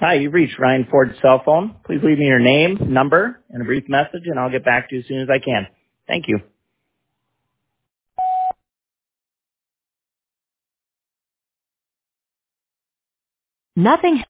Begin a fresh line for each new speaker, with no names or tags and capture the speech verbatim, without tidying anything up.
Hi, you've reached Ryan Ford's cell phone. Please leave me your name, number, and a brief message, and I'll get back to you as soon as I can. Thank you.
Nothing